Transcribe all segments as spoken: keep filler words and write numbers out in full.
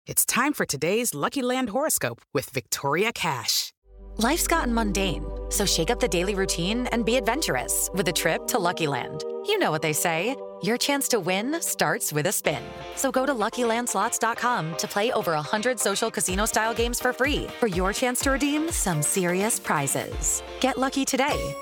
It's time for today's Lucky Land horoscope with Victoria Cash. Life's gotten mundane, so shake up the daily routine and be adventurous with a trip to Lucky Land. You know what they say, your chance to win starts with a spin. So go to Lucky Land Slots dot com to play over one hundred social casino-style games for free for your chance to redeem some serious prizes. Get lucky today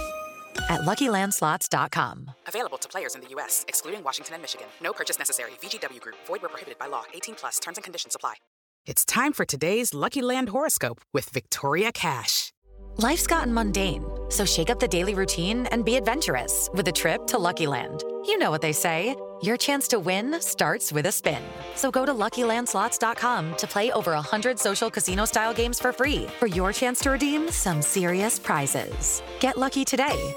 at Lucky Land Slots dot com. Available to players in the U S, excluding Washington and Michigan. No purchase necessary. V G W Group. Void where prohibited by law. eighteen plus. Terms and conditions apply. It's time for today's Lucky Land horoscope with Victoria Cash. Life's gotten mundane, so shake up the daily routine and be adventurous with a trip to Lucky Land. You know what they say, your chance to win starts with a spin. So go to Lucky Land Slots dot com to play over one hundred social casino-style games for free for your chance to redeem some serious prizes. Get lucky today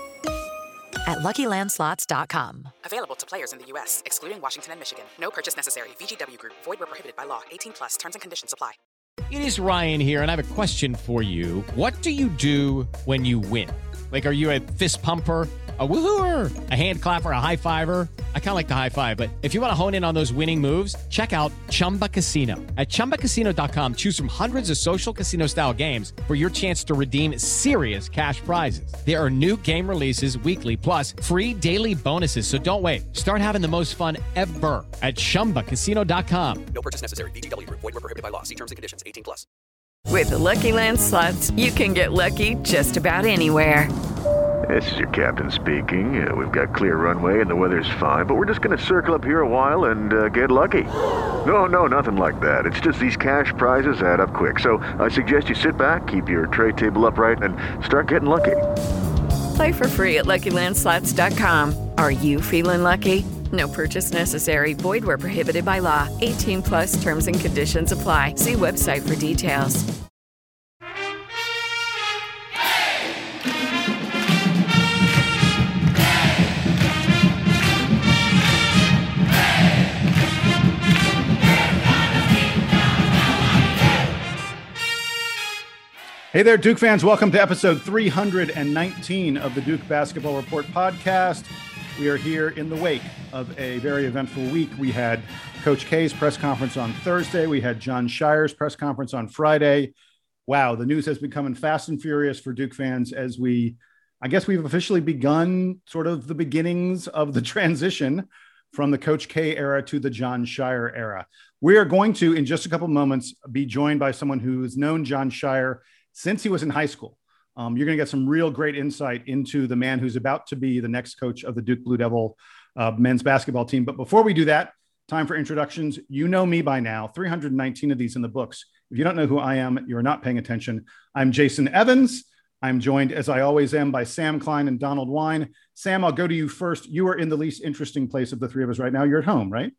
at Lucky Land Slots dot com. Available to players in the U S, excluding Washington and Michigan. No purchase necessary. V G W Group. Void where prohibited by law. eighteen plus. Terms and conditions apply. It is Ryan here, and I have a question for you. What do you do when you win? Like, are you a fist pumper, a woo-hooer, a hand clapper, a high-fiver? I kind of like the high-five, but if you want to hone in on those winning moves, check out Chumba Casino. At Chumba Casino dot com, choose from hundreds of social casino-style games for your chance to redeem serious cash prizes. There are new game releases weekly, plus free daily bonuses, so don't wait. Start having the most fun ever at Chumba Casino dot com. No purchase necessary. V G W Group. Void where prohibited by law. See terms and conditions. eighteen plus. With the Lucky Land Slots, you can get lucky just about anywhere. This is your captain speaking. Uh, we've got clear runway and the weather's fine, but we're just going to circle up here a while and uh, get lucky. No, no, nothing like that. It's just these cash prizes add up quick. So I suggest you sit back, keep your tray table upright, and start getting lucky. Play for free at Lucky Land Slots dot com. Are you feeling lucky? No purchase necessary. Void where prohibited by law. eighteen plus terms and conditions apply. See website for details. Hey there, Duke fans. Welcome to episode three hundred nineteen of the Duke Basketball Report podcast. We are here in the wake of a very eventful week. We had Coach K's press conference on Thursday. We had Jon Scheyer's press conference on Friday. Wow, the news has been coming fast and furious for Duke fans as we, I guess we've officially begun sort of the beginnings of the transition from the Coach K era to the Jon Scheyer era. We are going to, in just a couple moments, be joined by someone who has known Jon Scheyer since he was in high school. Um, you're going to get some real great insight into the man who's about to be the next coach of the Duke Blue Devil uh, men's basketball team. But before we do that, time for introductions. You know me by now, three hundred nineteen of these in the books. If you don't know who I am, you're not paying attention. I'm Jason Evans. I'm joined, as I always am, by Sam Klein and Donald Wine. Sam, I'll go to you first. You are in the least interesting place of the three of us right now. You're at home, right?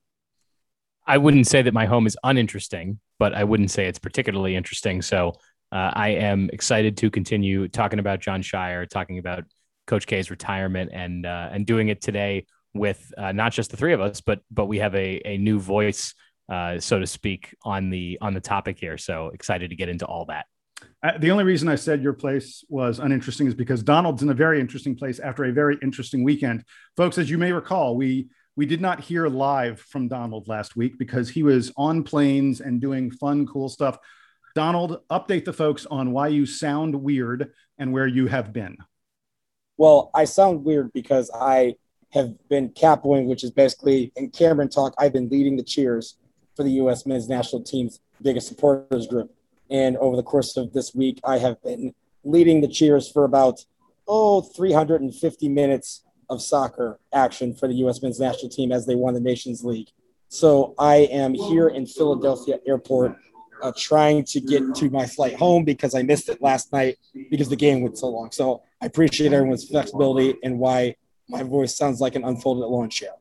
I wouldn't say that my home is uninteresting, but I wouldn't say it's particularly interesting. So Uh, I am excited to continue talking about Jon Scheyer, talking about Coach K's retirement, and uh, and doing it today with uh, not just the three of us, but but we have a a new voice, uh, so to speak, on the on the topic here. So excited to get into all that. Uh, the only reason I said your place was uninteresting is because Donald's in a very interesting place after a very interesting weekend. Folks, as you may recall, we we did not hear live from Donald last week because he was on planes and doing fun, cool stuff. Donald, update the folks on why you sound weird and where you have been. Well, I sound weird because I have been capoing, which is basically in Cameron talk. I've been leading the cheers for the U S men's national team's biggest supporters group. And over the course of this week, I have been leading the cheers for about, oh, three hundred fifty minutes of soccer action for the U S men's national team as they won the Nations League. So I am here in Philadelphia Airport Uh, trying to get to my flight home because I missed it last night because the game went so long. So I appreciate everyone's flexibility and why my voice sounds like an unfolded lawn chair.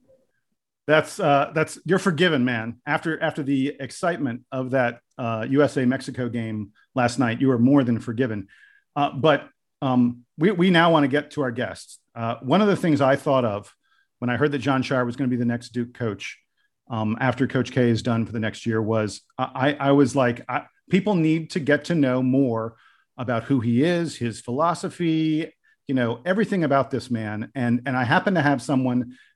That's uh, that's you're forgiven, man. After after the excitement of that uh, U S A Mexico game last night, you are more than forgiven. Uh, but um, we we now want to get to our guests. Uh, one of the things I thought of when I heard that Jon Scheyer was going to be the next Duke coach um, after Coach K is done for the next year was I I was like I, people need to get to know more about who he is, his philosophy, you know, everything about this man. And and I happen to have someone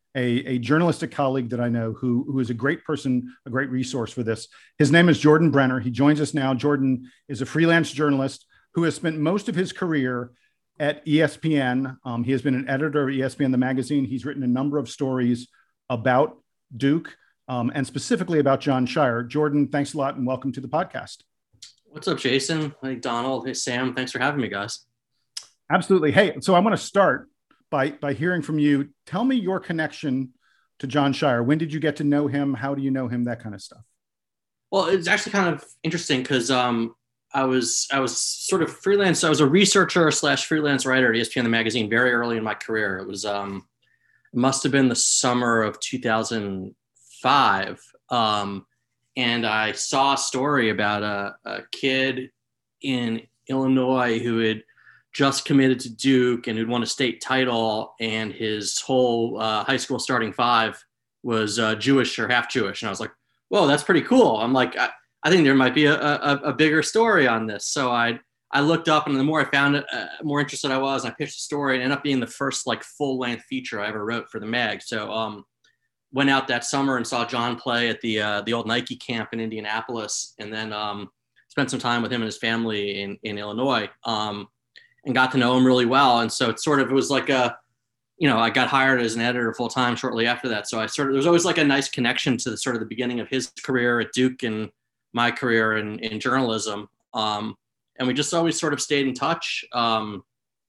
a, a journalistic colleague that I know who, who is a great person, a great resource for this. His name is Jordan Brenner. He joins us now. Jordan is a freelance journalist who has spent most of his career at E S P N. Um, he has been an editor of E S P N, the magazine. He's written a number of stories about Duke um, and specifically about Jon Scheyer. Jordan, thanks a lot and welcome to the podcast. What's up, Jason? Hey, Donald. Hey, Sam. Thanks for having me, guys. Absolutely. Hey, so I want to start by, by hearing from you. Tell me your connection to Jon Scheyer. When did you get to know him? How do you know him? That kind of stuff. Well, it's actually kind of interesting because um, I was I was sort of freelance. I was a researcher slash freelance writer at E S P N, the magazine, very early in my career. It was um, it must have been the summer of two thousand five. Um, and I saw a story about a, a kid in Illinois who had just committed to Duke and who'd won a state title, and his whole uh, high school starting five was uh, Jewish or half Jewish. And I was like, whoa, that's pretty cool. I'm like, I, I think there might be a, a, a bigger story on this. So I I looked up, and the more I found it, uh, more interested I was. I pitched the story, and it ended up being the first like full length feature I ever wrote for the mag. So um, went out that summer and saw Jon play at the uh, the old Nike camp in Indianapolis, and then um, spent some time with him and his family in in Illinois, um, and got to know him really well. And so it sort of it was like a, you know, I got hired as an editor full time shortly after that. So I sort of there was always like a nice connection to the sort of the beginning of his career at Duke and my career in in journalism. Um, and we just always sort of stayed in touch, um,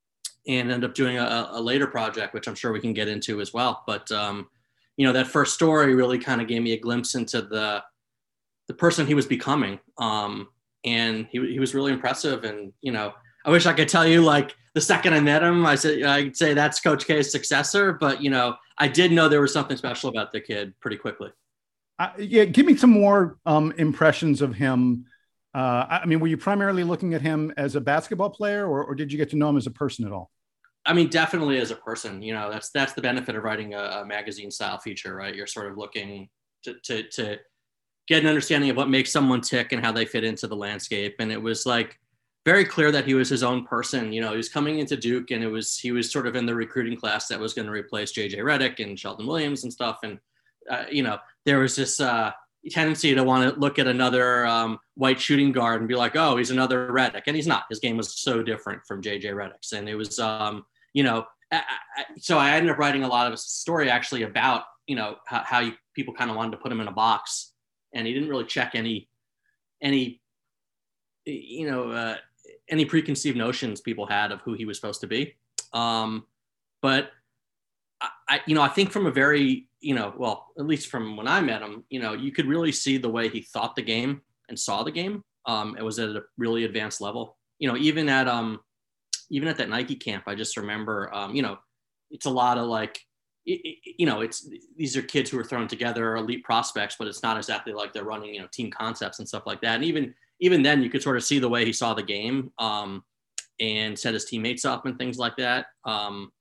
and ended up doing a, a later project, which I'm sure we can get into as well. But um, you know, that first story really kind of gave me a glimpse into the the person he was becoming. Um, and he he was really impressive. And, you know, I wish I could tell you like the second I met him, I said, I'd say that's Coach K's successor, but, you know, I did know there was something special about the kid pretty quickly. Uh, yeah. Give me some more um, impressions of him. Uh, I mean, were you primarily looking at him as a basketball player, or, or did you get to know him as a person at all? I mean, definitely as a person. You know, that's that's the benefit of writing a, a magazine style feature, right? You're sort of looking to, to to get an understanding of what makes someone tick and how they fit into the landscape. And it was like very clear that he was his own person. You know, he was coming into Duke, and it was he was sort of in the recruiting class that was going to replace J J Redick and Sheldon Williams and stuff. And uh, you know, there was this uh, tendency to want to look at another um, white shooting guard and be like, oh, he's another Redick, and he's not. His game was so different from J J Redick's, and it was. Um, You know, I, I, so I ended up writing a lot of a story actually about, you know, how, how you, people kind of wanted to put him in a box, and he didn't really check any, any, you know, uh, any preconceived notions people had of who he was supposed to be. Um, but I, I, you know, I think from a very, you know, well, at least from when I met him, you know, you could really see the way he thought the game and saw the game. Um, it was at a really advanced level, you know, even at, um, even at that Nike camp, I just remember, um, you know, it's a lot of like, it, it, you know, it's, these are kids who are thrown together, elite prospects, but it's not exactly like they're running, you know, team concepts and stuff like that. And even, even then you could sort of see the way he saw the game um, and set his teammates up and things like that. Um,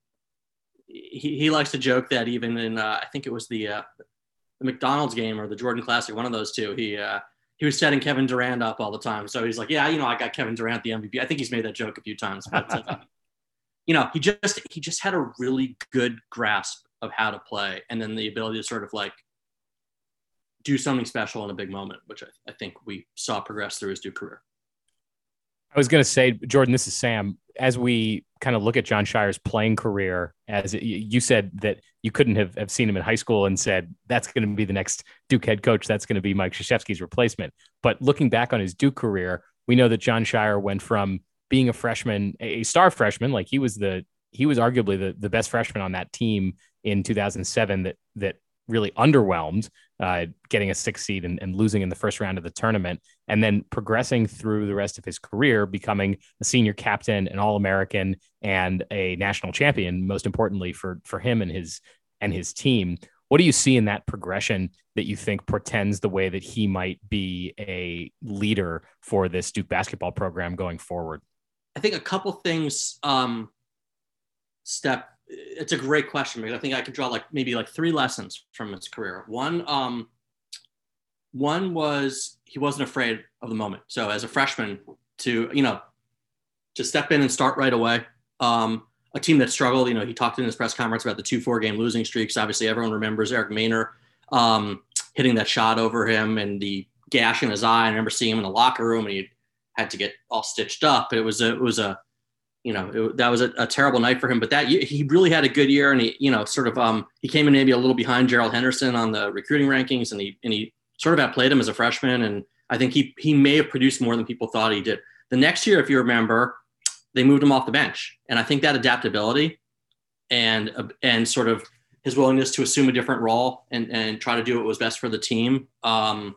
he, he likes to joke that even in, uh, I think it was the, uh, the McDonald's game or the Jordan Classic, one of those two, he, uh, he was setting Kevin Durant up all the time. So he's like, yeah, you know, I got Kevin Durant the M V P. I think he's made that joke a few times, but uh, you know, he just, he just had a really good grasp of how to play. And then the ability to sort of like do something special in a big moment, which I, I think we saw progress through his Duke career. I was going to say, Jordan, this is Sam. As we kind of look at Jon Scheyer's playing career, as you said that you couldn't have, have seen him in high school and said, that's going to be the next Duke head coach. That's going to be Mike Krzyzewski's replacement. But looking back on his Duke career, we know that Jon Scheyer went from being a freshman, a star freshman, like he was the, he was arguably the, the best freshman on that team in two thousand seven that, that really underwhelmed, uh, getting a sixth seed and, and losing in the first round of the tournament, and then progressing through the rest of his career, becoming a senior captain, an All-American, and a national champion, most importantly for, for him and his, and his team. What do you see in that progression that you think portends the way that he might be a leader for this Duke basketball program going forward? I think a couple things, um, step, it's a great question because I think I could draw like maybe like three lessons from his career. One, um, one was he wasn't afraid of the moment. So as a freshman to, you know, to step in and start right away. Um, a team that struggled. You know, he talked in his press conference about the two four game losing streaks. Obviously, everyone remembers Eric Maynor um, hitting that shot over him and the gash in his eye. I remember seeing him in the locker room, and he had to get all stitched up. It was a, it was a, you know, it, that was a, a terrible night for him. But that he really had a good year, and he, you know, sort of, um, he came in maybe a little behind Gerald Henderson on the recruiting rankings, and he and he sort of outplayed him as a freshman. And I think he he may have produced more than people thought he did. The next year, if you remember, they moved him off the bench, and I think that adaptability and uh, and sort of his willingness to assume a different role and and try to do what was best for the team, um,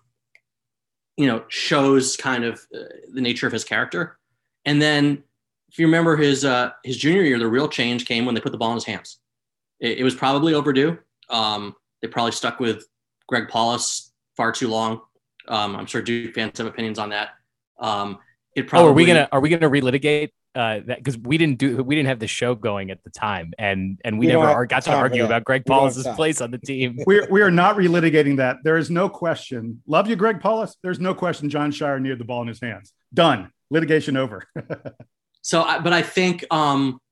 you know, shows kind of uh, the nature of his character. And then, if you remember his uh, his junior year, the real change came when they put the ball in his hands. It, it was probably overdue. Um, they probably stuck with Greg Paulus far too long. Um, I'm sure Duke fans have opinions on that. Um, it probably. Oh, are we gonna are we gonna relitigate uh, that because we didn't do we didn't have the show going at the time, and and we, we never got to argue about Greg Paulus's place on the team. We're we are not relitigating that. There is no question. Love you, Greg Paulus. There's no question. Jon Scheyer needed the ball in his hands. Done. Litigation over. So, but I think, um,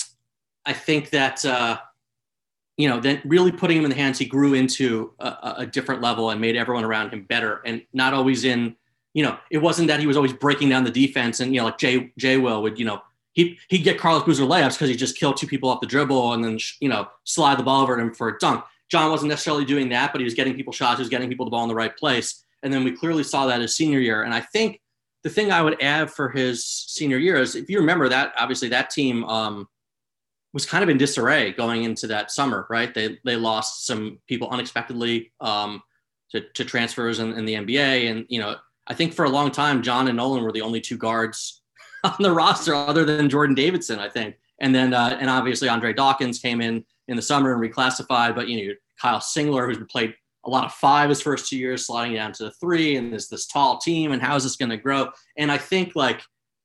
I think that, uh, you know, then really putting him in the hands, he grew into a, a different level and made everyone around him better. And not always in, you know, it wasn't that he was always breaking down the defense and, you know, like Jay, Jay Will would, you know, he, he'd get Carlos Boozer layups because he just killed two people off the dribble and then, you know, slide the ball over to him for a dunk. John wasn't necessarily doing that, but he was getting people shots. He was getting people the ball in the right place. And then we clearly saw that his senior year. And I think, the thing I would add for his senior year is, if you remember that, obviously that team um, was kind of in disarray going into that summer, right? They they lost some people unexpectedly um, to, to transfers in, in the N B A. And, you know, I think for a long time, John and Nolan were the only two guards on the roster other than Jordan Davidson, I think. And then, uh, and obviously Andre Dawkins came in in the summer and reclassified, but, you know, Kyle Singler, who's played a lot of five his first two years, sliding down to the three, and there's this tall team, and how is this going to grow? And I think like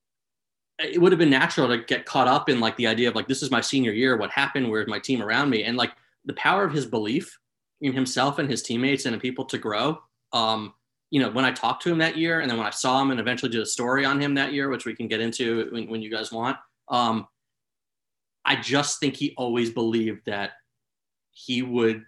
it would have been natural to get caught up in like the idea of like, this is my senior year. What happened? Where's my team around me? And like the power of his belief in himself and his teammates and in people to grow. Um, you know, when I talked to him that year, and then when I saw him and eventually did a story on him that year, which we can get into when, when you guys want, um, I just think he always believed that he would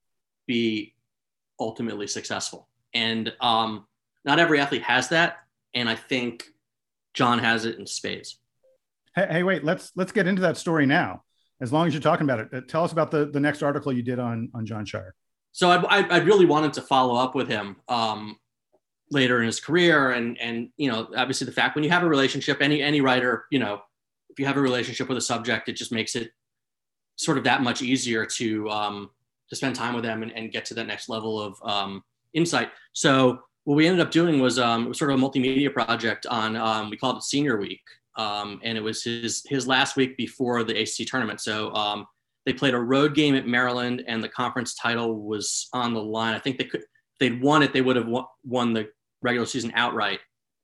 be ultimately successful. And um, not every athlete has that. And I think John has it in spades. Hey, hey, wait, let's, let's get into that story now. As long as you're talking about it, tell us about the, the next article you did on, on Jon Scheyer. So I, I, I really wanted to follow up with him um, later in his career. And, and, you know, obviously the fact when you have a relationship, any, any writer, you know, if you have a relationship with a subject, it just makes it sort of that much easier to, um, to spend time with them and, and get to that next level of um, insight. So what we ended up doing was um, sort of a multimedia project on, um, we called it Senior Week. Um, and it was his, his last week before the A C C tournament. So um, they played a road game at Maryland and the conference title was on the line. I think they could, if they'd won it, they would have won the regular season outright.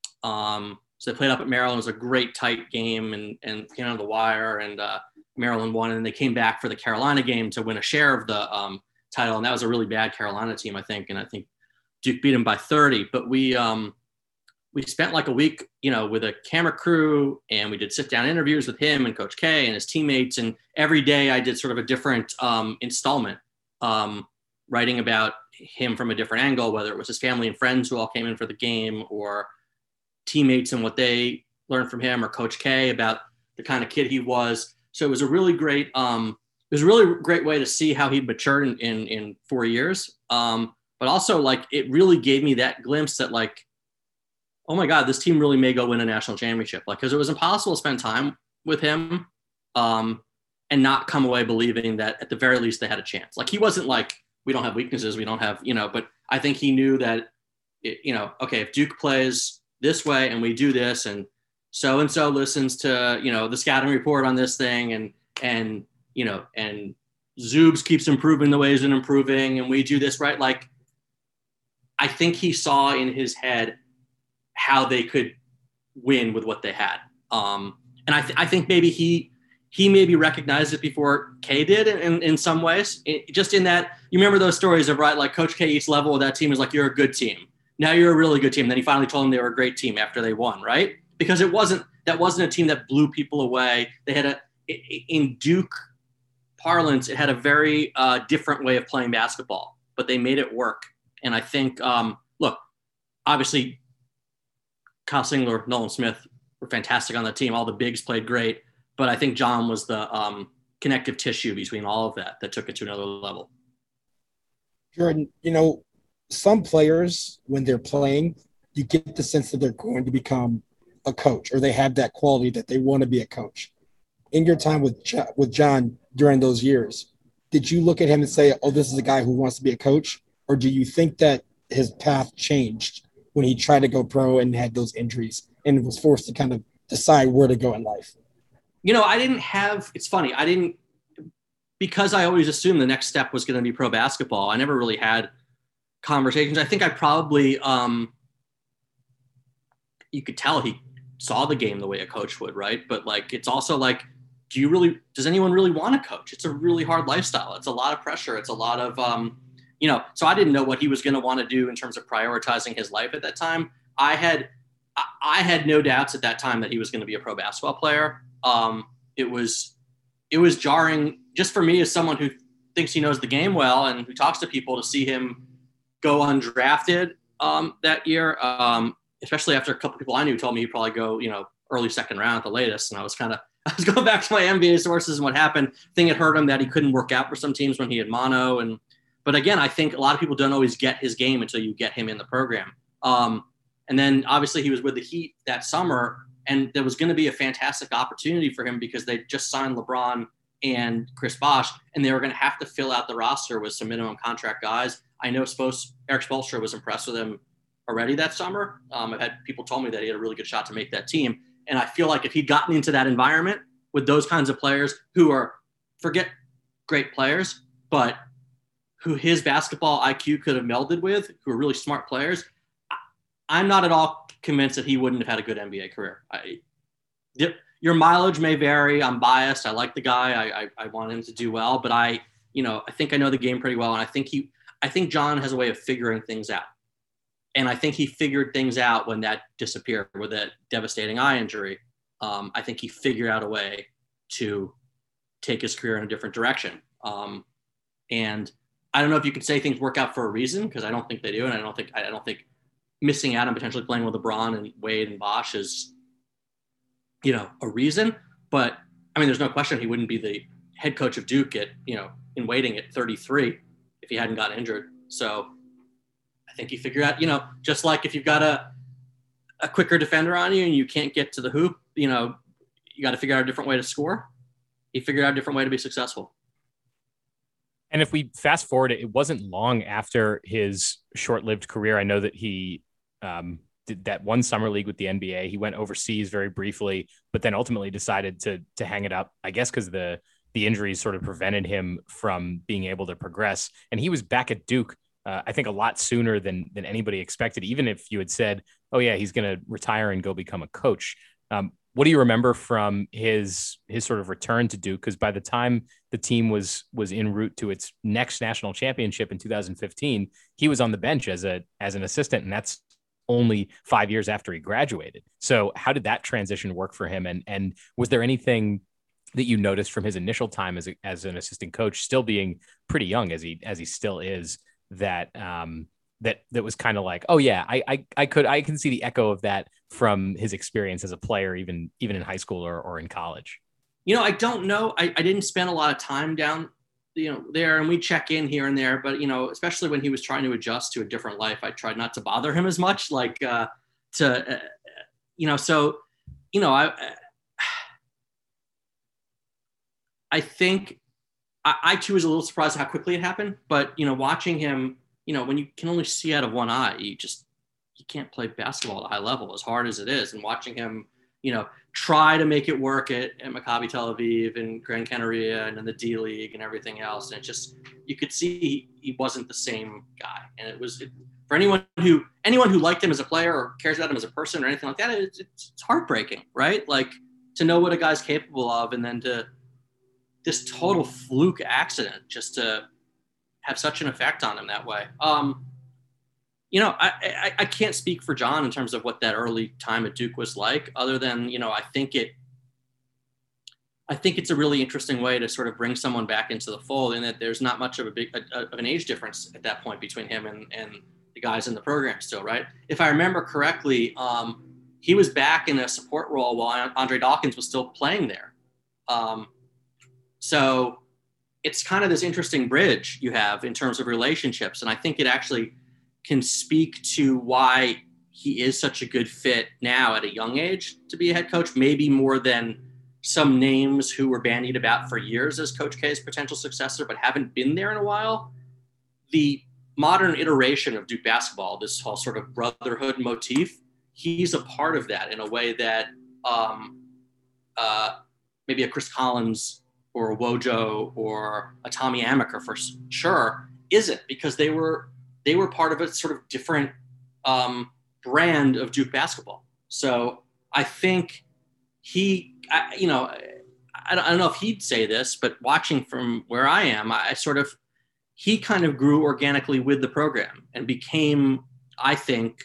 Um, so they played up at Maryland. It was a great tight game and, and came out of the wire, and uh, Maryland won, and they came back for the Carolina game to win a share of the um, title. And that was a really bad Carolina team, I think. And I think Duke beat them by thirty, but we, um, we spent like a week, you know, with a camera crew, and we did sit down interviews with him and Coach K and his teammates. And every day I did sort of a different um, installment, um, writing about him from a different angle, whether it was his family and friends who all came in for the game, or teammates and what they learned from him, or Coach K about the kind of kid he was. So it was a really great, um, it was a really great way to see how he'd matured in, in, in four years. Um, but also like, it really gave me that glimpse that like, oh my God, this team really may go win a national championship. Like, cause it was impossible to spend time with him um, and not come away believing that at the very least they had a chance. Like, he wasn't like, we don't have weaknesses. We don't have, you know, but I think he knew that, it, you know, okay, if Duke plays this way and we do this, and so-and-so listens to, you know, the scouting report on this thing, and, and, you know, and Zoobs keeps improving the ways and improving, and we do this right. Like, I think he saw in his head how they could win with what they had. Um, and I, th- I think maybe he, he maybe recognized it before K did in, in, in some ways, it, just in that, you remember those stories of, right, like Coach K, each level of that team is like, you're a good team. Now you're a really good team. Then he finally told them they were a great team after they won, right? Because it wasn't, that wasn't a team that blew people away. They had a, in Duke parlance, it had a very uh, different way of playing basketball, but they made it work. And I think, um, look, obviously Kyle Singler, Nolan Smith were fantastic on the team. All the bigs played great, but I think John was the um, connective tissue between all of that that took it to another level. Jordan, you know, some players, when they're playing, you get the sense that they're going to become a coach, or they have that quality that they want to be a coach. In your time with with John during those years, did you look at him and say, oh, this is a guy who wants to be a coach? Or do you think that his path changed when he tried to go pro and had those injuries and was forced to kind of decide where to go in life? You know, I didn't have, it's funny, I didn't, because I always assumed the next step was going to be pro basketball. I never really had conversations. I think I probably, um, you could tell he saw the game the way a coach would, right? But like, it's also like, do you really, does anyone really want to coach? It's a really hard lifestyle. It's a lot of pressure. It's a lot of, um, you know, so I didn't know what he was going to want to do in terms of prioritizing his life at that time. I had, I had no doubts at that time that he was going to be a pro basketball player. Um, it was, it was jarring just for me as someone who thinks he knows the game well and who talks to people, to see him go undrafted um, that year. Um, especially after a couple of people I knew told me he'd probably go, you know, early second round at the latest. And I was kind of, I was going back to my N B A sources and what happened. Thing had hurt him that he couldn't work out for some teams when he had mono. And, but again, I think a lot of people don't always get his game until you get him in the program. Um, and then obviously he was with the Heat that summer, and there was going to be a fantastic opportunity for him because they just signed LeBron and Chris Bosh, and they were going to have to fill out the roster with some minimum contract guys. I know Spos- Eric Spoelstra was impressed with him already that summer. Um, I've had people told me that he had a really good shot to make that team. And I feel like if he'd gotten into that environment with those kinds of players who are, forget great players, but who his basketball I Q could have melded with, who are really smart players, I'm not at all convinced that he wouldn't have had a good N B A career. I, your mileage may vary. I'm biased. I like the guy. I, I, I want him to do well, but I, you know, I think I know the game pretty well. And I think he, I think John has a way of figuring things out. And I think he figured things out when that disappeared with that devastating eye injury. Um, I think he figured out a way to take his career in a different direction. Um, and I don't know if you could say things work out for a reason, because I don't think they do. And I don't think, I don't think missing out on potentially playing with LeBron and Wade and Bosh is, you know, a reason. But I mean, there's no question he wouldn't be the head coach of Duke at, you know, in waiting at thirty-three if he hadn't gotten injured. So I think he figured out, you know, just like if you've got a, a quicker defender on you and you can't get to the hoop, you know, you got to figure out a different way to score. He figured out a different way to be successful. And if we fast forward, it wasn't long after his short-lived career. I know that he um, did that one summer league with the N B A. He went overseas very briefly, but then ultimately decided to to hang it up, I guess, because the the injuries sort of prevented him from being able to progress. And he was back at Duke, uh, I think, a lot sooner than than anybody expected, even if you had said, oh, yeah, he's going to retire and go become a coach. Um, what do you remember from his his sort of return to Duke? Because by the time the team was was en route to its next national championship in two thousand fifteen, he was on the bench as a as an assistant, and that's only five years after he graduated. So how did that transition work for him? And and was there anything that you noticed from his initial time as a, as an assistant coach, still being pretty young as he as he still is, that um, that that was kind of like, oh yeah, I, I I could I can see the echo of that from his experience as a player, even even in high school or, or in college? You know, I don't know. I, I didn't spend a lot of time down, you know, there, and we check in here and there, but, you know, especially when he was trying to adjust to a different life, I tried not to bother him as much, like uh, to, uh, you know, so, you know, I, I think I, I too was a little surprised at how quickly it happened, but, you know, watching him, you know, when you can only see out of one eye, you just, you can't play basketball at a high level as hard as it is. And watching him, you know, try to make it work at, at Maccabi Tel Aviv and Gran Canaria and in the D League and everything else. And it just, you could see he, he wasn't the same guy. And it was, it, for anyone who, anyone who liked him as a player or cares about him as a person or anything like that, it's, it's heartbreaking, right? Like, to know what a guy's capable of, and then to this total fluke accident just to have such an effect on him that way. Um, You know, I, I I can't speak for John in terms of what that early time at Duke was like, other than, you know, I think it, I think it's a really interesting way to sort of bring someone back into the fold, in that there's not much of a big a, of an age difference at that point between him and, and the guys in the program still, right? If I remember correctly, um, he was back in a support role while Andre Dawkins was still playing there. Um, so it's kind of this interesting bridge you have in terms of relationships. And I think it actually can speak to why he is such a good fit now at a young age to be a head coach, maybe more than some names who were bandied about for years as Coach K's potential successor, but haven't been there in a while. The modern iteration of Duke basketball, this whole sort of brotherhood motif, he's a part of that in a way that um, uh, maybe a Chris Collins or a Wojo or a Tommy Amaker for sure isn't, because they were they were part of a sort of different um, brand of Duke basketball. So I think he, I, you know, I don't, I don't know if he'd say this, but watching from where I am, I, I sort of, he kind of grew organically with the program and became, I think,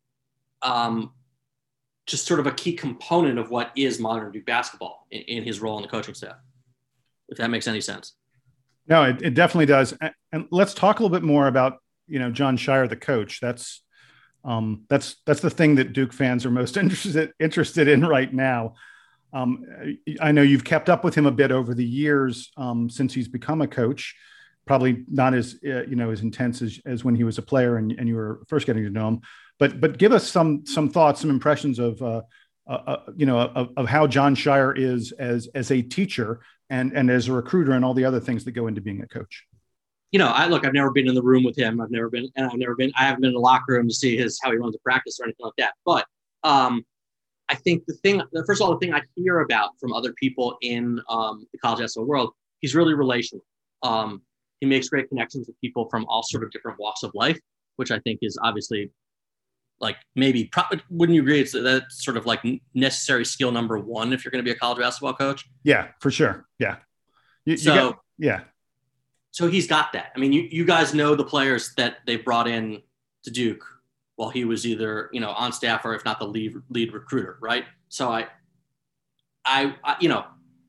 um, just sort of a key component of what is modern Duke basketball in, in his role in the coaching staff, if that makes any sense. No, it, it definitely does. And let's talk a little bit more about, you know, Jon Scheyer, the coach. That's, um, that's, that's the thing that Duke fans are most interested, interested in right now. Um, I know you've kept up with him a bit over the years, um, since he's become a coach, probably not as, uh, you know, as intense as, as when he was a player and, and you were first getting to know him, but, but give us some, some thoughts, some impressions of, uh, uh, you know, of, of how Jon Scheyer is as, as a teacher and, and as a recruiter and all the other things that go into being a coach. You know, I look, I've never been in the room with him. I've never been, and I've never been, I haven't been in the locker room to see his, how he runs a practice or anything like that. But um, I think the thing, first of all, the thing I hear about from other people in um, the college basketball world, he's really relational. Um, he makes great connections with people from all sort of different walks of life, which I think is obviously like maybe, pro- wouldn't you agree? It's that's sort of like necessary skill number one if you're going to be a college basketball coach. Yeah, for sure. Yeah. You, so, you get, yeah. So he's got that. I mean, you, you guys know the players that they brought in to Duke while he was either, you know, on staff or if not the lead lead recruiter, right? So I, I, I you know,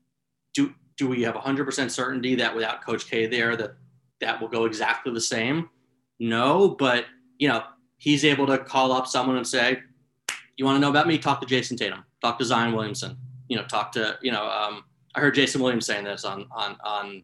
do do we have one hundred percent certainty that without Coach K there that that will go exactly the same? No, but, you know, he's able to call up someone and say, you want to know about me? Talk to Jason Tatum. Talk to Zion Williamson. You know, talk to, you know, um, I heard Jason Williams saying this on on on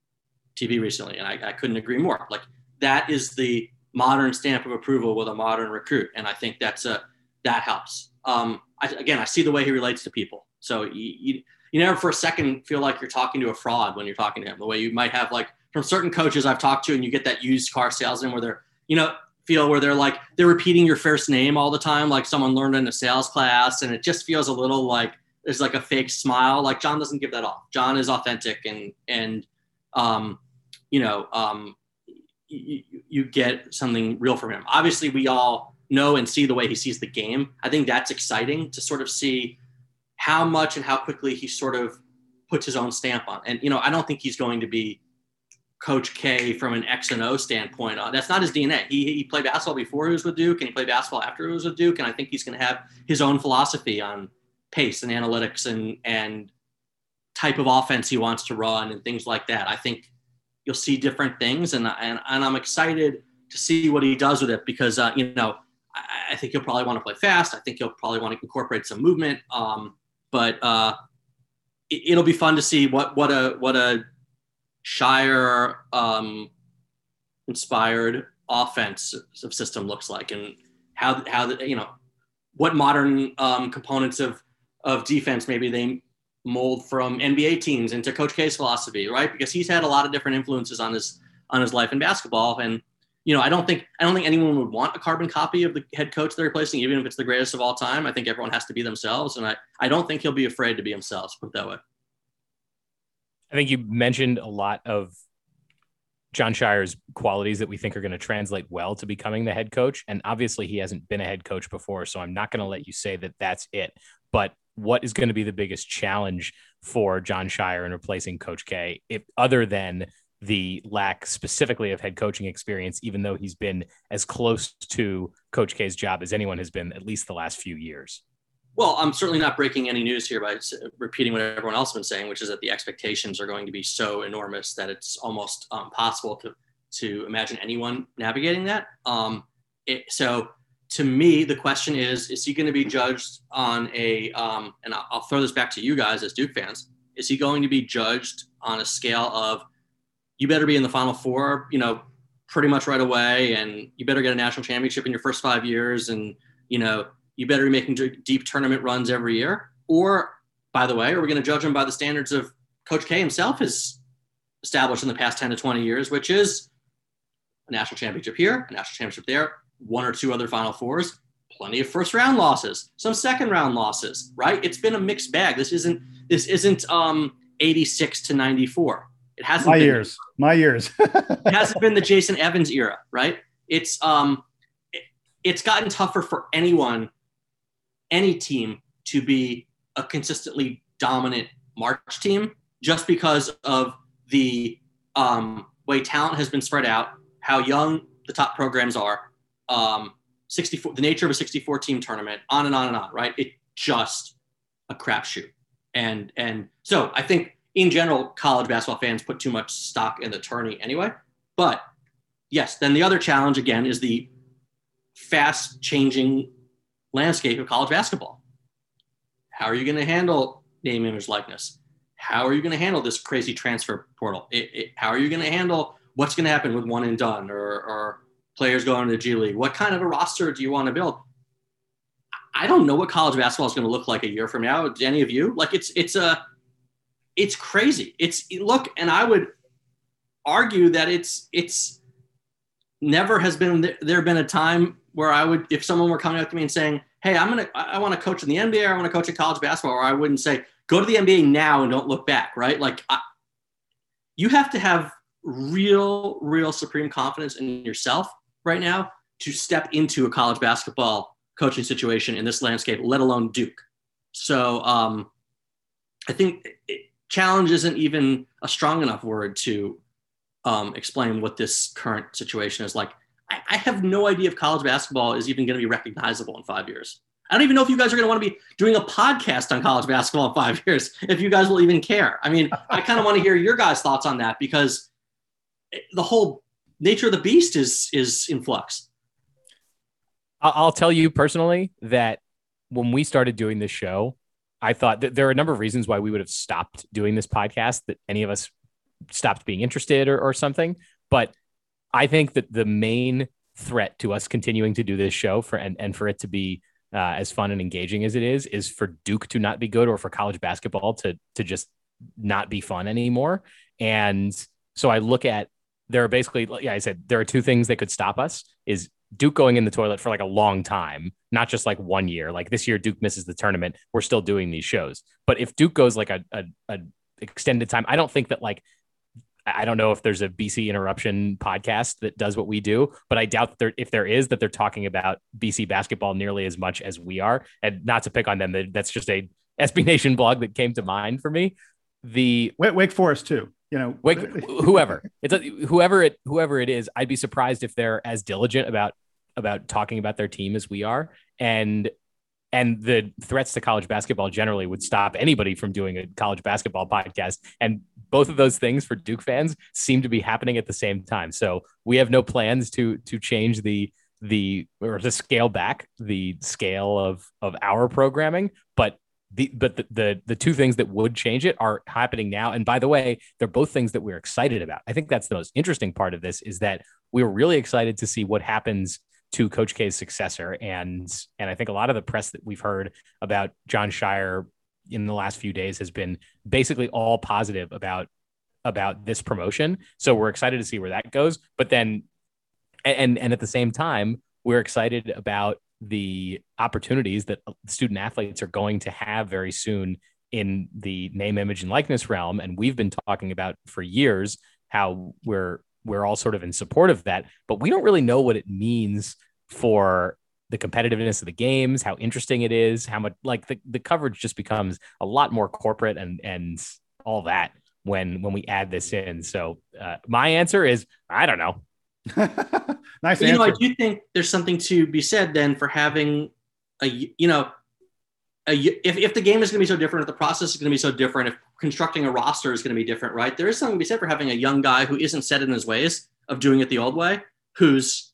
T V recently, and I, I couldn't agree more. Like, that is the modern stamp of approval with a modern recruit, and I think that's a that helps. Um, I, again, I see the way he relates to people, so you, you you never for a second feel like you're talking to a fraud when you're talking to him. The way you might have like from certain coaches I've talked to, and you get that used car salesman where they're you know feel where they're like they're repeating your first name all the time, like someone learned in a sales class, and it just feels a little like there's like a fake smile. Like John doesn't give that off. John is authentic and and um, you know, um, you, you get something real from him. Obviously, we all know and see the way he sees the game. I think that's exciting to sort of see how much and how quickly he sort of puts his own stamp on. And, you know, I don't think he's going to be Coach K from an X and O standpoint. That's not his D N A. He, he played basketball before he was with Duke, and he played basketball after he was with Duke. And I think he's going to have his own philosophy on pace and analytics and, and type of offense he wants to run and things like that. I think you'll see different things, and and, and I'm excited to see what he does with it because, uh, you know, I, I think he'll probably want to play fast. I think he'll probably want to incorporate some movement. Um, but uh, it, it'll be fun to see what what a what a Scheyer um, inspired offensive system looks like, and how how the, you know what modern um, components of of defense maybe they mold from N B A teams into Coach K's philosophy, right? Because he's had a lot of different influences on his on his life in basketball. And, you know, I don't think I don't think anyone would want a carbon copy of the head coach they're replacing, even if it's the greatest of all time. I think everyone has to be themselves. And I, I don't think he'll be afraid to be himself, put it that way. I think you mentioned a lot of Jon Scheyer's qualities that we think are going to translate well to becoming the head coach. And obviously he hasn't been a head coach before, so I'm not going to let you say that that's it. But what is going to be the biggest challenge for Jon Scheyer in replacing Coach K, if other than the lack specifically of head coaching experience, even though he's been as close to Coach K's job as anyone has been at least the last few years? Well, I'm certainly not breaking any news here by repeating what everyone else has been saying, which is that the expectations are going to be so enormous that it's almost um, possible to to imagine anyone navigating that. Um, it, so to me, the question is, is he going to be judged on a, um, and I'll, I'll throw this back to you guys as Duke fans, is he going to be judged on a scale of, you better be in the Final Four, you know, pretty much right away, and you better get a national championship in your first five years, and, you know, you better be making deep tournament runs every year? Or, by the way, are we going to judge him by the standards of Coach K himself has established in the past ten to twenty years, which is a national championship here, a national championship there, one or two other Final Fours, plenty of first round losses, some second round losses, right? It's been a mixed bag. This isn't, this isn't um, eighty-six to ninety-four. It hasn't my been, years, my years. It hasn't been the Jason Evans era, right? It's, um, it, it's gotten tougher for anyone, any team to be a consistently dominant March team just because of the um, way talent has been spread out, how young the top programs are, um, sixty-four, the nature of a sixty-four team tournament, on and on and on, right? It just a crapshoot. And, and so I think in general, college basketball fans put too much stock in the tourney anyway. But yes, then the other challenge again is the fast changing landscape of college basketball. How are you going to handle name, image, likeness? How are you going to handle this crazy transfer portal? It, it, how are you going to handle what's going to happen with one and done, or, or players going to the G League? What kind of a roster do you want to build? I don't know what college basketball is going to look like a year from now. Do any of you? Like it's, it's a, it's crazy. It's look, and I would argue that it's, it's never has been, there been a time where I would, if someone were coming up to me and saying, hey, I'm going to, I want to coach in the N B A, or I want to coach in college basketball, or I wouldn't say, go to the N B A now and don't look back, right? Like I, you have to have real, real supreme confidence in yourself right now to step into a college basketball coaching situation in this landscape, let alone Duke. So um, I think it, challenge isn't even a strong enough word to um, explain what this current situation is like. I, I have no idea if college basketball is even going to be recognizable in five years. I don't even know if you guys are going to want to be doing a podcast on college basketball in five years, if you guys will even care. I mean, I kind of want to hear your guys' thoughts on that, because the whole nature of the beast is, is in flux. I'll tell you personally that when we started doing this show, I thought that there are a number of reasons why we would have stopped doing this podcast, that any of us stopped being interested or, or something. But I think that the main threat to us continuing to do this show for and, and for it to be uh, as fun and engaging as it is, is for Duke to not be good, or for college basketball to, to just not be fun anymore. And so I look at, there are basically, yeah, I said, there are two things that could stop us: is Duke going in the toilet for like a long time, not just like one year. Like this year, Duke misses the tournament, we're still doing these shows. But if Duke goes like a, a, a extended time, I don't think that like, I don't know if there's a B C Interruption podcast that does what we do, but I doubt that there, if there is, that they're talking about B C basketball nearly as much as we are. And not to pick on them, that's just a S B Nation blog that came to mind for me. The Wake, Wake Forest too. You know, Wake, whoever it's a, whoever it whoever it is, I'd be surprised if they're as diligent about about talking about their team as we are. And and the threats to college basketball generally would stop anybody from doing a college basketball podcast. And both of those things for Duke fans seem to be happening at the same time. So we have no plans to to change the the or to scale back the scale of of our programming, but The, but the, the the two things that would change it are happening now. And by the way, they're both things that we're excited about. I think that's the most interesting part of this, is that we were really excited to see what happens to Coach K's successor. And, and I think a lot of the press that we've heard about Jon Scheyer in the last few days has been basically all positive about, about this promotion. So we're excited to see where that goes. But then, and, and at the same time, we're excited about the opportunities that student athletes are going to have very soon in the name, image, and likeness realm. And we've been talking about for years how we're, we're all sort of in support of that, but we don't really know what it means for the competitiveness of the games, how interesting it is, how much like the, the coverage just becomes a lot more corporate and, and all that when, when we add this in. So uh, my answer is, I don't know. Nice you answer. know, I do think there's something to be said then for having a, you know, a, if, if the game is going to be so different, if the process is going to be so different, if constructing a roster is going to be different, right? There is something to be said for having a young guy who isn't set in his ways of doing it the old way, who's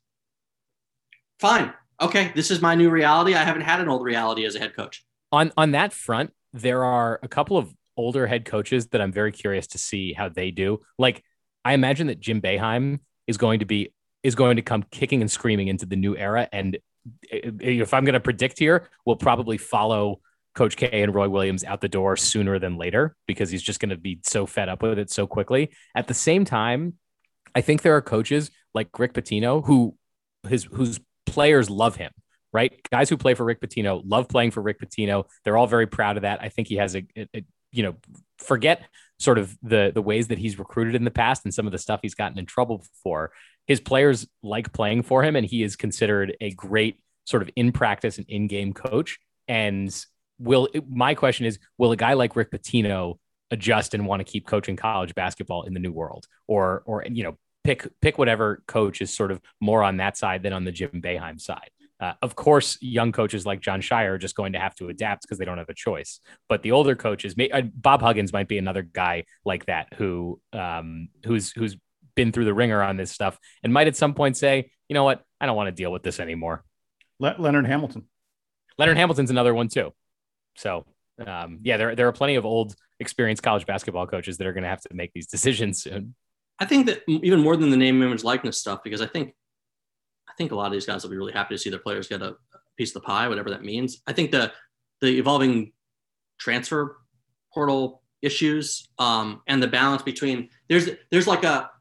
fine. Okay, this is my new reality. I haven't had an old reality as a head coach. On on that front, there are a couple of older head coaches that I'm very curious to see how they do. Like, I imagine that Jim Boeheim is going to be is going to come kicking and screaming into the new era. And if I'm going to predict here, we'll probably follow Coach K and Roy Williams out the door sooner than later, because he's just going to be so fed up with it so quickly. At the same time, I think there are coaches like Rick Pitino who his whose players love him, right? Guys who play for Rick Pitino love playing for Rick Pitino. They're all very proud of that. I think he has a, a, a you know, forget sort of the the ways that he's recruited in the past and some of the stuff he's gotten in trouble for. His players like playing for him, and he is considered a great sort of in practice and in-game coach. And will my question is, will a guy like Rick Pitino adjust and want to keep coaching college basketball in the new world, or, or, you know, pick, pick whatever coach is sort of more on that side than on the Jim Boeheim side? Uh, of course, young coaches like Jon Scheyer are just going to have to adapt because they don't have a choice. But the older coaches, may, uh, Bob Huggins might be another guy like that who, um, who's, who's been through the ringer on this stuff and might at some point say, you know what, I don't want to deal with this anymore. Le- Leonard Hamilton. Leonard Hamilton's another one too. So um, yeah, there, there are plenty of old experienced college basketball coaches that are going to have to make these decisions soon. I think that even more than the name, image, likeness stuff, because I think, I think a lot of these guys will be really happy to see their players get a piece of the pie, whatever that means. I think the, the evolving transfer portal issues um, and the balance between there's, there's like a,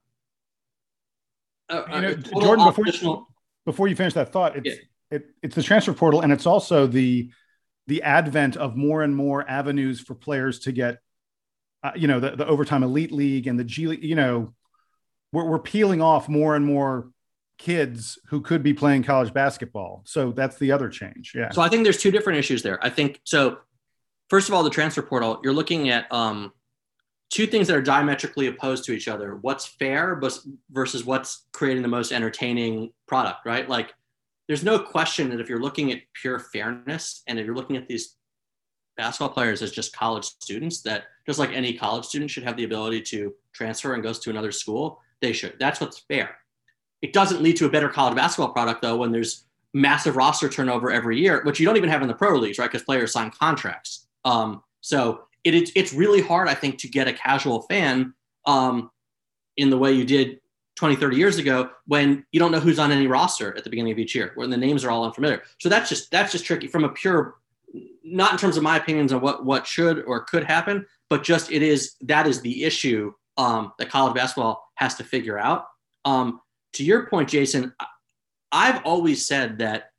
a, you know, a Jordan, before you, before you finish that thought, it's, yeah. it, it's the transfer portal, and it's also the, the advent of more and more avenues for players to get, uh, you know, the, the overtime elite league and the G League. You know, we're, we're peeling off more and more kids who could be playing college basketball. So that's the other change. Yeah. So I think there's two different issues there. I think, so first of all, the transfer portal, you're looking at um, two things that are diametrically opposed to each other. What's fair versus what's creating the most entertaining product, right? Like, there's no question that if you're looking at pure fairness and if you're looking at these basketball players as just college students, that just like any college student should have the ability to transfer and goes to another school, they should. That's what's fair. It doesn't lead to a better college basketball product, though, when there's massive roster turnover every year, which you don't even have in the pro leagues, right? Because players sign contracts. Um, so it, it, it's really hard, I think, to get a casual fan um, in the way you did twenty, thirty years ago, when you don't know who's on any roster at the beginning of each year, when the names are all unfamiliar. So that's just that's just tricky from a pure, not in terms of my opinions on what what should or could happen, but just it is that is the issue um, that college basketball has to figure out. Um, To your point, Jason, I've always said that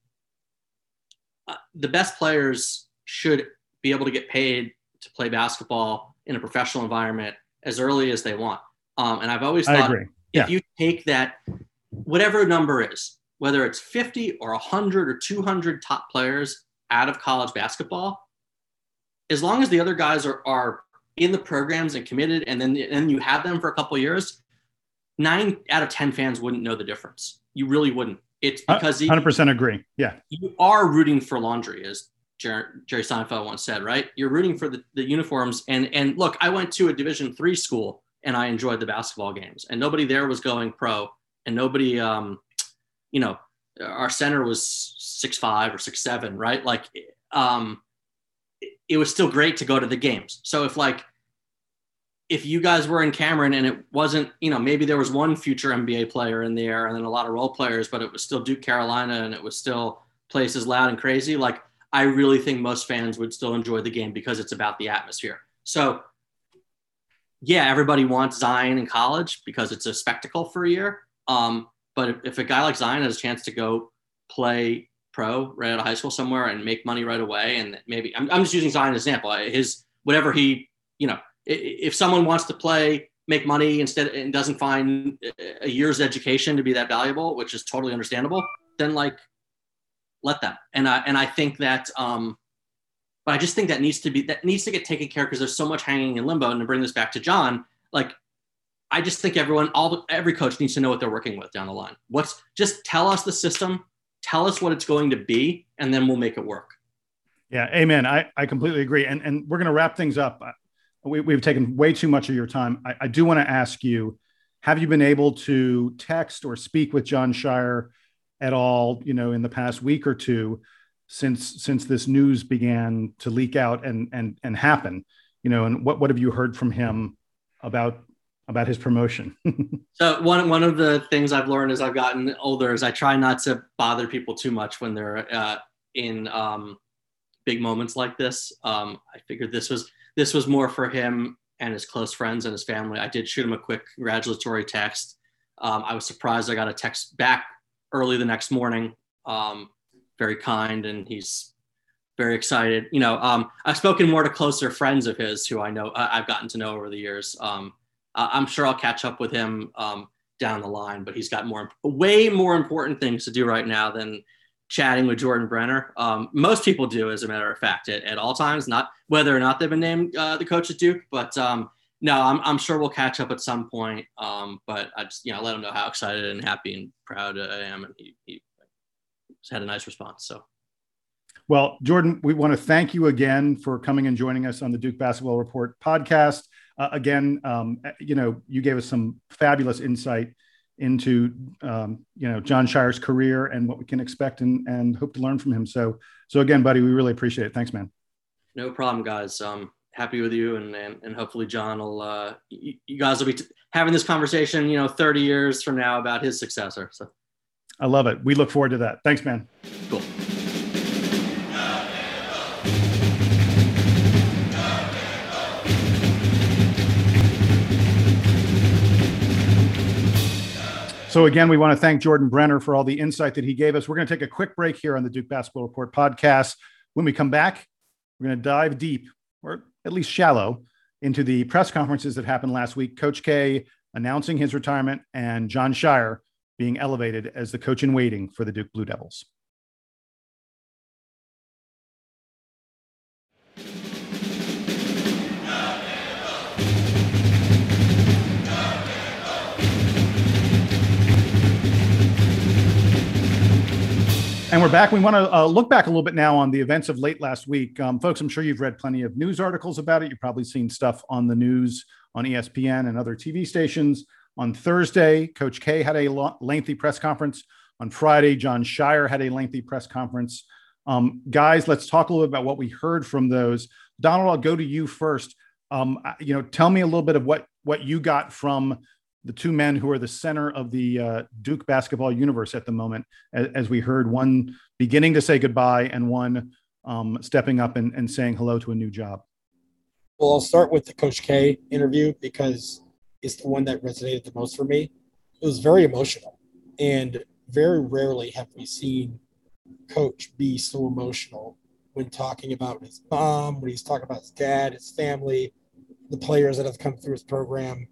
uh, the best players should be able to get paid to play basketball in a professional environment as early as they want. Um, and I've always I thought agree. if Yeah. you take that, whatever number is, whether it's fifty or one hundred or two hundred top players out of college basketball, as long as the other guys are, are in the programs and committed, and then, and you have them for a couple of years, nine out of ten fans wouldn't know the difference. You really wouldn't. It's because one hundred percent agree. Yeah. You are rooting for laundry, as Jer- Jerry Seinfeld once said, right? You're rooting for the, the uniforms. And, and look, I went to a Division three school and I enjoyed the basketball games, and nobody there was going pro, and nobody, um, you know, our center was six five or six seven, right? Like, um, it, it was still great to go to the games. So if like, if you guys were in Cameron and it wasn't, you know, maybe there was one future N B A player in there and then a lot of role players, but it was still Duke Carolina and it was still places loud and crazy. Like, I really think most fans would still enjoy the game because it's about the atmosphere. So yeah, everybody wants Zion in college because it's a spectacle for a year. Um, but if, if a guy like Zion has a chance to go play pro right out of high school somewhere and make money right away, and maybe I'm, I'm just using Zion as an example, his, whatever he, you know, if someone wants to play, make money instead and doesn't find a year's education to be that valuable, which is totally understandable, then like, let them. And I, and I think that, um, but I just think that needs to be, that needs to get taken care of because there's so much hanging in limbo. And to bring this back to John, like, I just think everyone, all the, every coach needs to know what they're working with down the line. What's just tell us the system, tell us what it's going to be, and then we'll make it work. Yeah, amen. I, I completely agree. And and we're going to wrap things up. We, we've taken way too much of your time. I, I do want to ask you, have you been able to text or speak with Jon Scheyer at all, you know, in the past week or two since since this news began to leak out and and and happen? You know, and what, what have you heard from him about about his promotion? So one one of the things I've learned as I've gotten older is I try not to bother people too much when they're uh, in um, big moments like this. Um, I figured this was this was more for him and his close friends and his family. I did shoot him a quick congratulatory text. Um, I was surprised I got a text back early the next morning. Um, very kind, and he's very excited. You know, um, I've spoken more to closer friends of his who I know I've gotten to know over the years. Um, I'm sure I'll catch up with him um, down the line, but he's got more, way more important things to do right now than chatting with Jordan Brenner. Um, most people do, as a matter of fact, at, at all times, not whether or not they've been named uh, the coach at Duke, but um, no, I'm, I'm sure we'll catch up at some point. Um, but I just, you know, let him know how excited and happy and proud I am. And he, he had a nice response. So. Well, Jordan, we want to thank you again for coming and joining us on the Duke Basketball Report podcast. Uh, again, um, you know, you gave us some fabulous insight into, um, you know, Jon Scheyer's career and what we can expect and, and hope to learn from him. So, so again, buddy, we really appreciate it. Thanks, man. No problem, guys. Um, happy with you. And, and, and hopefully John will, uh, you, you guys will be t- having this conversation, you know, thirty years from now about his successor. So I love it. We look forward to that. Thanks, man. Cool. So again, we want to thank Jordan Brenner for all the insight that he gave us. We're going to take a quick break here on the Duke Basketball Report podcast. When we come back, we're going to dive deep, or at least shallow, into the press conferences that happened last week. Coach K announcing his retirement and Jon Scheyer being elevated as the coach in waiting for the Duke Blue Devils. And we're back. We want to uh, look back a little bit now on the events of late last week. Um, folks, I'm sure you've read plenty of news articles about it. You've probably seen stuff on the news on E S P N and other T V stations. On Thursday, Coach K had a lo- lengthy press conference. On Friday, Jon Scheyer had a lengthy press conference. Um, guys, let's talk a little bit about what we heard from those. Donald, I'll go to you first. Um, you know, tell me a little bit of what, what you got from the two men who are the center of the uh, Duke basketball universe at the moment, as, as we heard one beginning to say goodbye and one um, stepping up and, and saying hello to a new job. Well, I'll start with the Coach K interview because it's the one that resonated the most for me. It was very emotional, and very rarely have we seen Coach be so emotional when talking about his mom, when he's talking about his dad, his family, the players that have come through his program.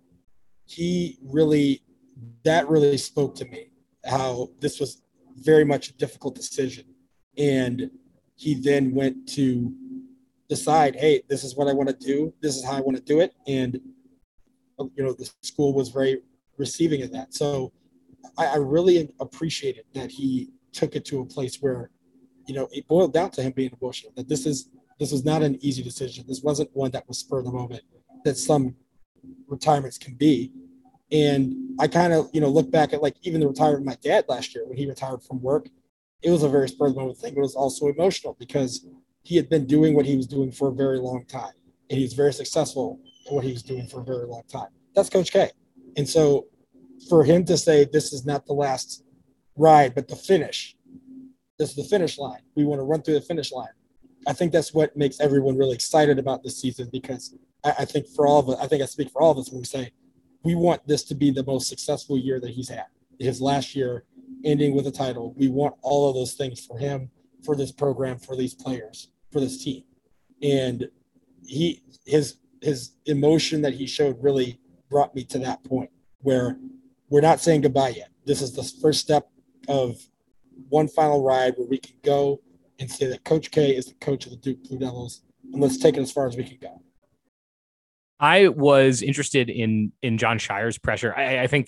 He really, that really spoke to me, how this was very much a difficult decision. And he then went to decide, hey, this is what I want to do. This is how I want to do it. And, you know, the school was very receiving of that. So I, I really appreciated that he took it to a place where, you know, it boiled down to him being emotional, that this is, this was not an easy decision. This wasn't one that was spur of the moment, that some retirements can be. And I kind of, you know, look back at like even the retirement of my dad last year when he retired from work. It was a very spur of the moment thing. It was also emotional because he had been doing what he was doing for a very long time, and he was very successful in what he was doing for a very long time. That's Coach K. And so for him to say this is not the last ride, but the finish, this is the finish line. We want to run through the finish line. I think that's what makes everyone really excited about this season, because I, I think for all of us, I think I speak for all of us when we say we want this to be the most successful year that he's had. His last year ending with a title. We want all of those things for him, for this program, for these players, for this team. And he, his, his emotion that he showed really brought me to that point where we're not saying goodbye yet. This is the first step of one final ride where we can go and say that Coach K is the coach of the Duke Blue Devils, and let's take it as far as we can go. I was interested in in Jon Scheyer's pressure. I, I think that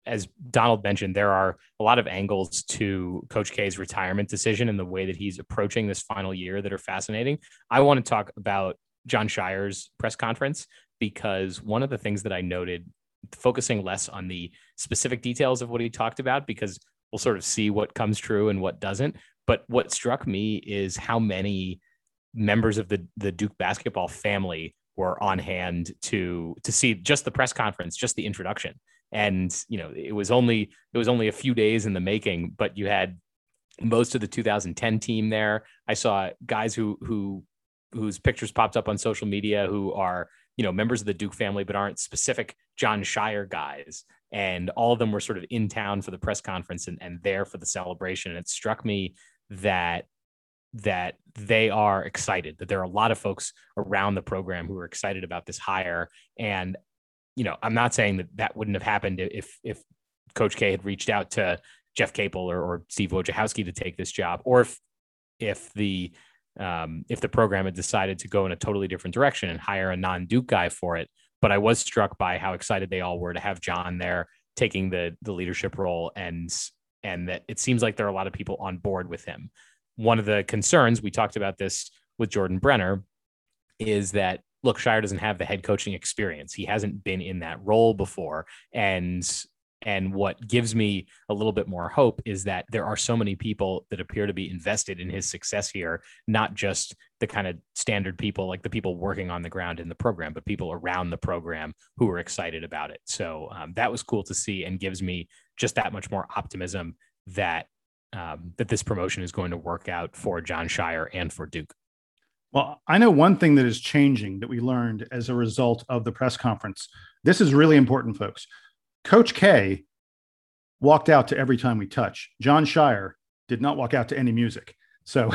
as Donald mentioned, there are a lot of angles to Coach K's retirement decision and the way that he's approaching this final year that are fascinating. I want to talk about Jon Scheyer's press conference, because one of the things that I noted, focusing less on the specific details of what he talked about, because we'll sort of see what comes true and what doesn't. But what struck me is how many members of the, the Duke basketball family were on hand to, to see just the press conference, just the introduction. And, you know, it was only, it was only a few days in the making, but you had most of the two thousand ten team there. I saw guys who, who, whose pictures popped up on social media who are, you know, members of the Duke family, but aren't specific Jon Scheyer guys. And all of them were sort of in town for the press conference and, and there for the celebration. And it struck me that, that they are excited, that there are a lot of folks around the program who are excited about this hire. And, you know, I'm not saying that that wouldn't have happened if, if Coach K had reached out to Jeff Capel or, or Steve Wojciechowski to take this job, or if, if the, um, if the program had decided to go in a totally different direction and hire a non-Duke guy for it. But I was struck by how excited they all were to have Jon there taking the, the leadership role, and, and that it seems like there are a lot of people on board with him. One of the concerns, we talked about this with Jordan Brenner, is that, look, Scheyer doesn't have the head coaching experience. He hasn't been in that role before. And, and what gives me a little bit more hope is that there are so many people that appear to be invested in his success here, not just the kind of standard people, like the people working on the ground in the program, but people around the program who are excited about it. So um, that was cool to see, and gives me just that much more optimism that Um, that this promotion is going to work out for Jon Scheyer and for Duke. Well, I know one thing that is changing that we learned as a result of the press conference. This is really important, folks. Coach K walked out to Every Time We Touch. Jon Scheyer did not walk out to any music. So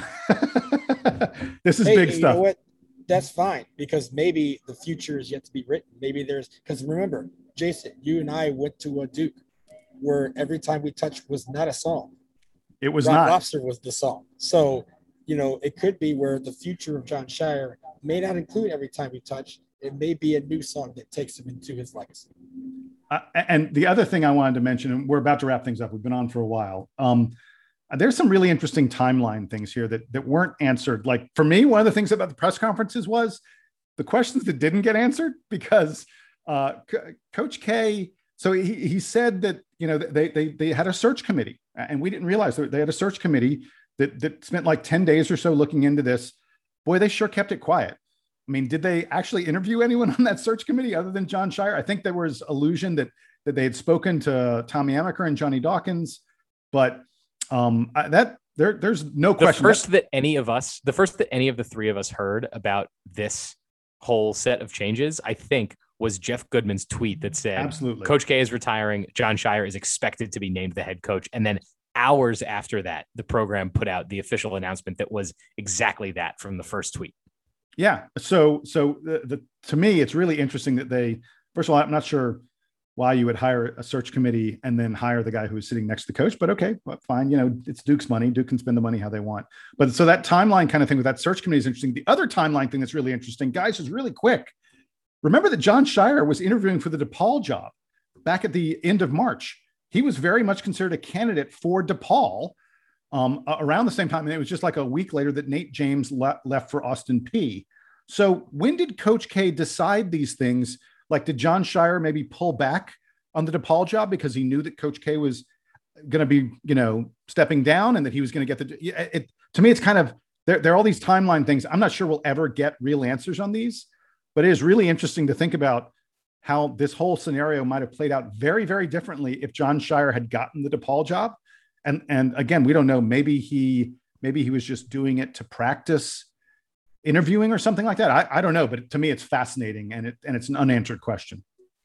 this is hey, big you stuff. Know what? That's fine, because maybe the future is yet to be written. Maybe there's, because remember, Jason, you and I went to a Duke where Every Time We Touch was not a song. It was Rock not. Lobster was the song. So, you know, it could be where the future of Jon Scheyer may not include Every Time We Touch. It may be a new song that takes him into his legacy. Uh, and the other thing I wanted to mention, and we're about to wrap things up, we've been on for a while. Um, there's some really interesting timeline things here that, that weren't answered. Like, for me, one of the things about the press conferences was the questions that didn't get answered, because uh, C- Coach K, so he, he said that, you know, they, they, they had a search committee, and we didn't realize that they had a search committee that, that spent like ten days or so looking into this. Boy, they sure kept it quiet. I mean, did they actually interview anyone on that search committee other than Jon Scheyer? I think there was allusion that, that they had spoken to Tommy Amaker and Johnny Dawkins, but um, I, that there, there's no the question. First that any of us, the first that any of the three of us heard about this whole set of changes, I think, was Jeff Goodman's tweet that said, absolutely, Coach K is retiring. Jon Scheyer is expected to be named the head coach. And then hours after that, the program put out the official announcement that was exactly that from the first tweet. Yeah. So, so the, the, to me, it's really interesting that they, first of all, I'm not sure why you would hire a search committee and then hire the guy who is sitting next to the coach, but okay, well, fine. You know, it's Duke's money. Duke can spend the money how they want. But so that timeline kind of thing with that search committee is interesting. The other timeline thing that's really interesting, guys, is really quick. Remember that Jon Scheyer was interviewing for the DePaul job back at the end of March. He was very much considered a candidate for DePaul um, around the same time. And it was just like a week later that Nate James le- left for Austin Peay. So when did Coach K decide these things? Like, did Jon Scheyer maybe pull back on the DePaul job because he knew that Coach K was going to be, you know, stepping down and that he was going to get the, it, it, to me, it's kind of, there, there are all these timeline things. I'm not sure we'll ever get real answers on these, but it is really interesting to think about how this whole scenario might have played out very, very differently if Jon Scheyer had gotten the DePaul job. And, and again, we don't know, maybe he, maybe he was just doing it to practice interviewing or something like that. I, I don't know, but to me, it's fascinating, and it, and it's an unanswered question.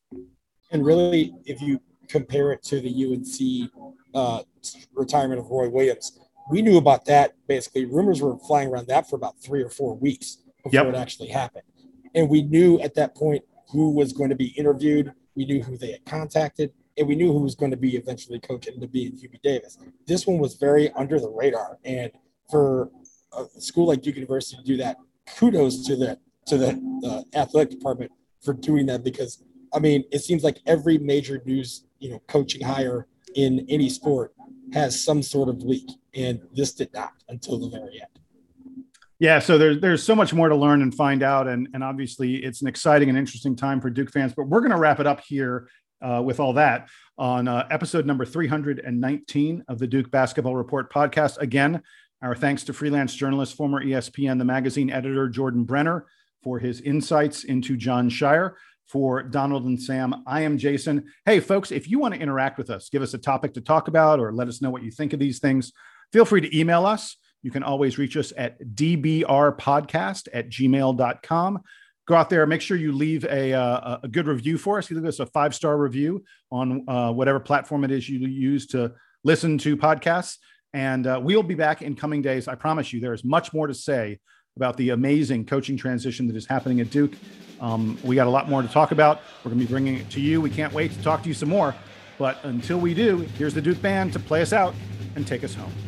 And really, if you compare it to the U N C uh, retirement of Roy Williams, we knew about that. Basically, rumors were flying around that for about three or four weeks before Yep. it actually happened. And we knew at that point who was going to be interviewed. We knew who they had contacted, and we knew who was going to be eventually coaching to be Hubie Davis. This one was very under the radar. And for a school like Duke University to do that, kudos to the to the uh, athletic department for doing that, because I mean, it seems like every major news you know, coaching hire in any sport has some sort of leak, and this did not until the very end. Yeah, so there's there's so much more to learn and find out, and and obviously it's an exciting and interesting time for Duke fans. But we're going to wrap it up here uh, with all that on uh, episode number three hundred nineteen of the Duke Basketball Report podcast. Again, our thanks to freelance journalist, former E S P N The Magazine editor Jordan Brenner for his insights into Jon Scheyer. For Donald and Sam, I am Jason. Hey, folks, if you want to interact with us, give us a topic to talk about, or let us know what you think of these things, feel free to email us. You can always reach us at d b r podcast at gmail dot com. Go out there, make sure you leave a, uh, a good review for us. You leave us a five-star review on uh, whatever platform it is you use to listen to podcasts. And uh, we'll be back in coming days. I promise you, there is much more to say about the amazing coaching transition that is happening at Duke. Um, we got a lot more to talk about. We're going to be bringing it to you. We can't wait to talk to you some more. But until we do, here's the Duke Band to play us out and take us home.